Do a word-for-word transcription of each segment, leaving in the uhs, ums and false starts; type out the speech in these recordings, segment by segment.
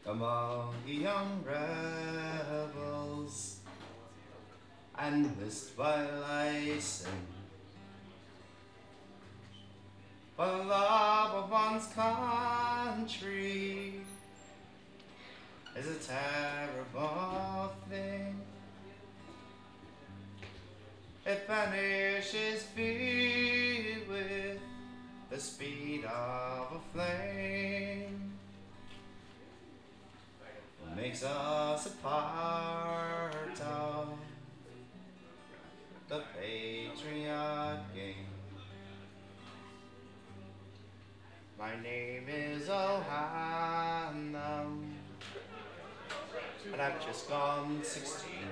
among the young rebels, and list while I sing. For the love of one's country is a terrible thing. It vanishes fear with the speed of a flame. Makes us a part of the patriot game. My name is O'Hanlon, and I've just gone sixteen.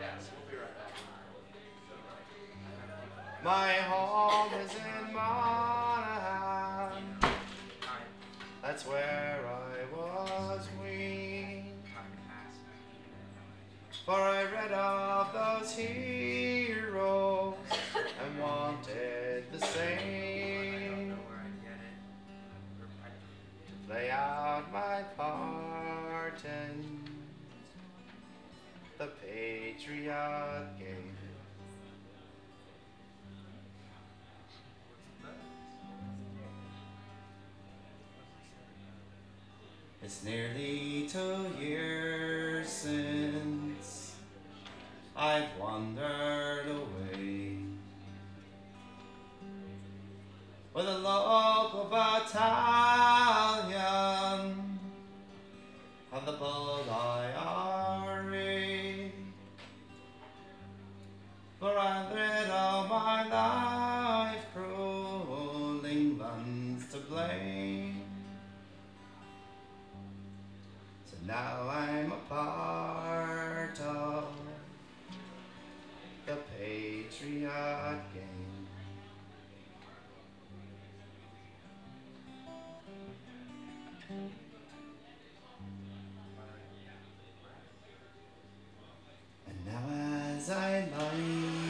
My home is in Monaghan, that's where I was weaned. For I read of those heroes and wanted the same, to play out my part in the patriot game. It's nearly two years since I've wandered away with a local battalion of the Bold I R A. For I've read all my life, cruel England's to blame. So now I'm a part of the patriot game. And now as I lie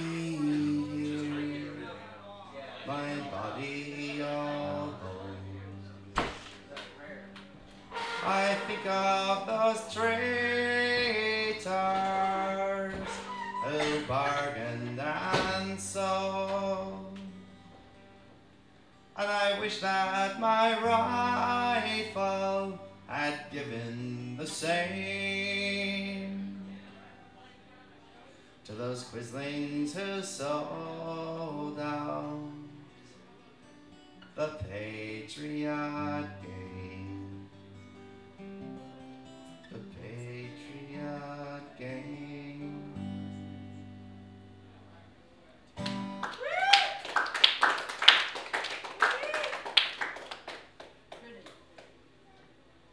here, my body all goes, I think of those traitors who bargained and sold, and I wish that my rifle had given the same to those quislings who sold out the patriot game.